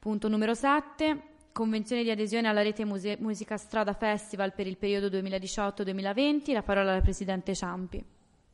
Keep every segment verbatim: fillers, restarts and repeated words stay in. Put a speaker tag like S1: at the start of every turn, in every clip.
S1: Punto numero sette. Convenzione di adesione alla rete Muse- Musica Strada Festival per il periodo duemiladiciotto duemilaventi. La parola alla Presidente Ciampi.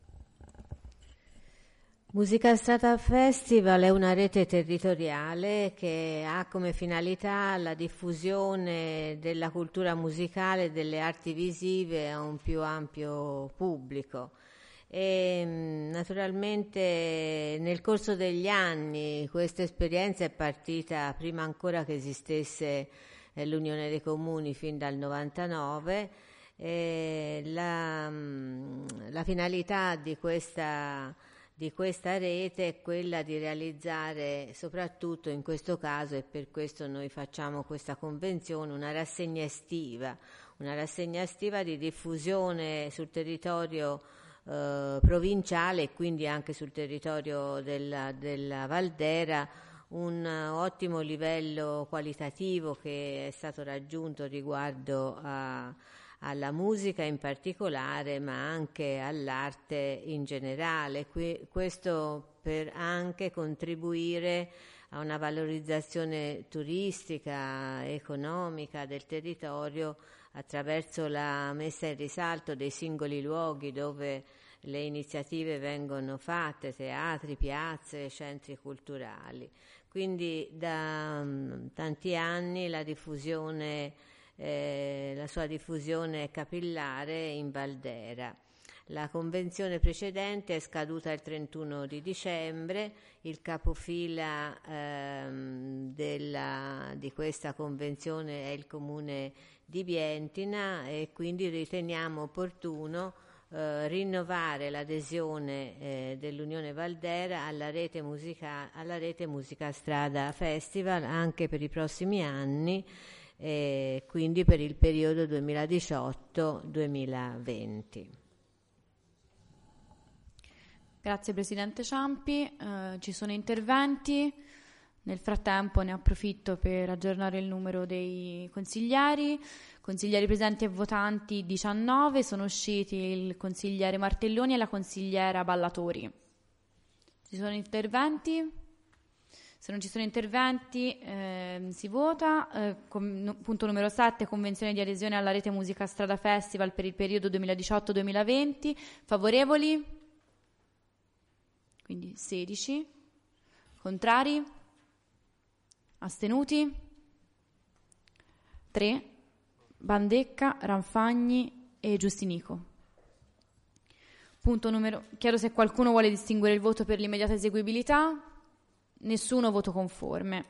S2: Musica Strada Festival è una rete territoriale che ha come finalità la diffusione della cultura musicale e delle arti visive a un più ampio pubblico. E naturalmente nel corso degli anni questa esperienza è partita prima ancora che esistesse eh, l'Unione dei Comuni fin dal novantanove. E la, la finalità di questa di questa rete è quella di realizzare, soprattutto in questo caso, e per questo noi facciamo questa convenzione, una rassegna estiva, una rassegna estiva di diffusione sul territorio eh, provinciale e quindi anche sul territorio della, della Valdera, un ottimo livello qualitativo che è stato raggiunto riguardo a alla musica in particolare, ma anche all'arte in generale. Qui, questo per anche contribuire a una valorizzazione turistica, economica del territorio attraverso la messa in risalto dei singoli luoghi dove le iniziative vengono fatte, teatri, piazze, centri culturali. Quindi da um, tanti anni la diffusione Eh, la sua diffusione è capillare in Valdera. La convenzione precedente è scaduta il trentuno di dicembre, il capofila ehm, della, di questa convenzione è il comune di Bientina e quindi riteniamo opportuno eh, rinnovare l'adesione eh, dell'Unione Valdera alla rete, musica, alla rete Musica Strada Festival anche per i prossimi anni, e quindi per il periodo duemiladiciotto duemilaventi.
S1: Grazie Presidente Ciampi. Eh, ci sono interventi. Nel frattempo ne approfitto per aggiornare il numero dei consiglieri. Consiglieri presenti e votanti diciannove, sono usciti il consigliere Martelloni e la consigliera Ballatori. Ci sono interventi? Se non ci sono interventi eh, si vota. Eh, com, no, punto numero sette, convenzione di adesione alla rete Musica Strada Festival per il periodo duemiladiciotto duemilaventi. Favorevoli? Quindi sedici. Contrari? Astenuti? tre. Bandecca, Ranfagni e Giustinico. Punto numero... Chiedo se qualcuno vuole distinguere il voto per l'immediata eseguibilità. Nessuno, voto conforme.